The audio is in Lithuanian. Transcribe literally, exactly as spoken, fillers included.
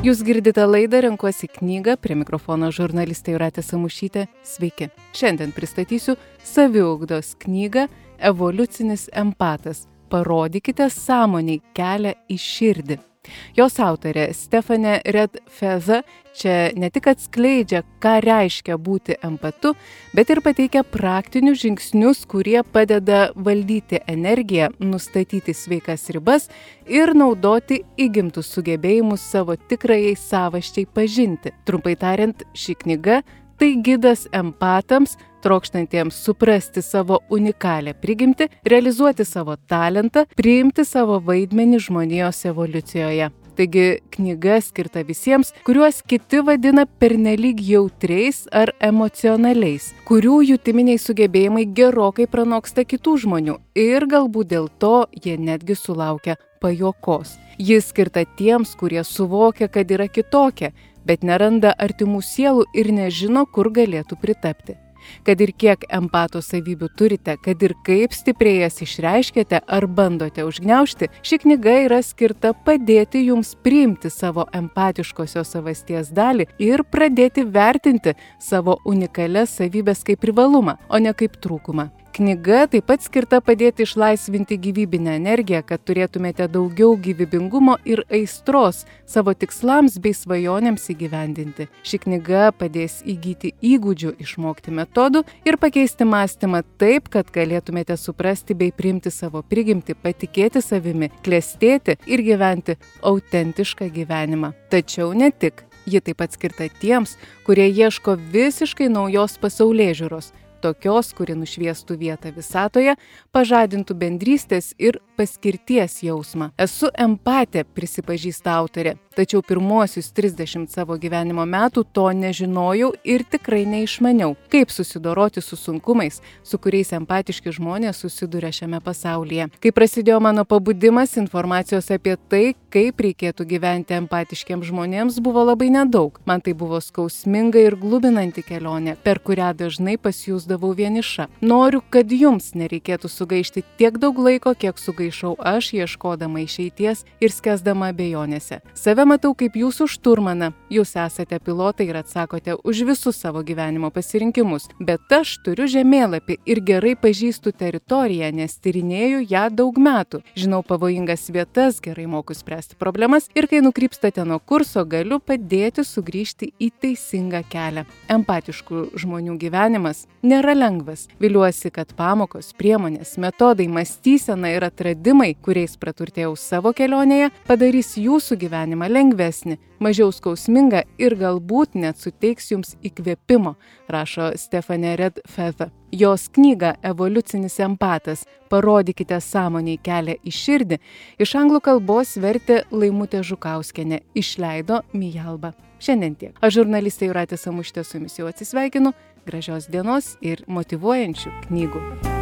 Jūs girdite laidą Renkuosi knygą, prie mikrofono žurnalistė Jūratė Samušytė. Sveiki. Šiandien pristatysiu saviugdos knygą Evoliucinis empatas. Parodykite sąmoniai kelią į širdį. Jos autorė Stephanie Redfeather čia ne tik atskleidžia, ką reiškia būti empatu, bet ir pateikia praktinius žingsnius, kurie padeda valdyti energiją, nustatyti sveikas ribas ir naudoti įgimtus sugebėjimus savo tikrajai savasčiai pažinti. Trumpai tariant, ši knyga tai gidas empatams, trokštantiems suprasti savo unikalią prigimtį, realizuoti savo talentą, priimti savo vaidmenį žmonijos evoliucijoje. Taigi knyga skirta visiems, kuriuos kiti vadina pernelyg jautriais ar emocionaliais, kurių jutiminiai sugebėjimai gerokai pranoksta kitų žmonių ir galbūt dėl to jie netgi sulaukia pajuokos. Ji skirta tiems, kurie suvokia, kad yra kitokia, bet neranda artimų sielų ir nežino, kur galėtų pritapti. Kad ir kiek empato savybių turite, kad ir kaip stipriai jas išreiškėte ar bandote užgniaužti, ši knyga yra skirta padėti jums priimti savo empatiškosios savasties dalį ir pradėti vertinti savo unikalias savybės kaip privalumą, o ne kaip trūkumą. Knyga taip pat skirta padėti išlaisvinti gyvybinę energiją, kad turėtumėte daugiau gyvybingumo ir aistros savo tikslams bei svajonėms įgyvendinti. Ši knyga padės įgyti įgūdžių, išmokti metodų ir pakeisti mąstymą taip, kad galėtumėte suprasti bei priimti savo prigimtį, patikėti savimi, klestėti ir gyventi autentišką gyvenimą. Tačiau ne tik. Ji taip pat skirta tiems, kurie ieško visiškai naujos pasaulėžiūros, tokios, kuri nušviestų vietą visatoje, pažadintų bendrystės ir paskirties jausmą. Esu empatė, prisipažįsta autorė, tačiau pirmuosius trisdešimt savo gyvenimo metų to nežinojau ir tikrai neišmaniau, kaip susidoroti su sunkumais, su kuriais empatiški žmonės susiduria šiame pasaulyje. Kai prasidėjo mano pabudimas, informacijos apie tai, kaip reikėtų gyventi empatiškiams žmonėms, buvo labai nedaug. Man tai buvo skausminga ir glubinanti kelionė, per kurią dažnai pasijusdavau vieniša. Noriu, kad jums nereikėtų sugaišti tiek daug laiko, kiek sugaišau aš, ieškodama išeities ir skęsdama abejonėse. Save matau kaip jūsų šturmaną. Jūs esate pilotai ir atsakote už visus savo gyvenimo pasirinkimus. Bet aš turiu žemėlapį ir gerai pažįstu teritoriją, nes tyrinėju ją daug metų. Žinau pavojingas vietas, gerai moku spręsti problemas ir kai nukrypstate nuo kurso, galiu padėti sugrįžti į teisingą kelią. Empatiškų žmonių gyvenimas nėra lengvas. Viliuosi, kad pamokos, priemonės, metodai, mąstysena ir atradimai, kuriais praturtėjau savo kelionėje, padarys jūsų gyvenimą lengvesnį, mažiau skausmingą ir galbūt net suteiks jums įkvėpimo, rašo Stephanie Redfeather. Jos knygą Evoliucinis empatas Parodykite sąmoniai kelią į širdį iš anglų kalbos vertė Laimutė Žukauskienė, išleido Mijalba. Šiandien tiek. Aš žurnalistė Jūratė Samušytė su jumis jau atsisveikinu. Gražios dienos ir motyvuojančių knygų.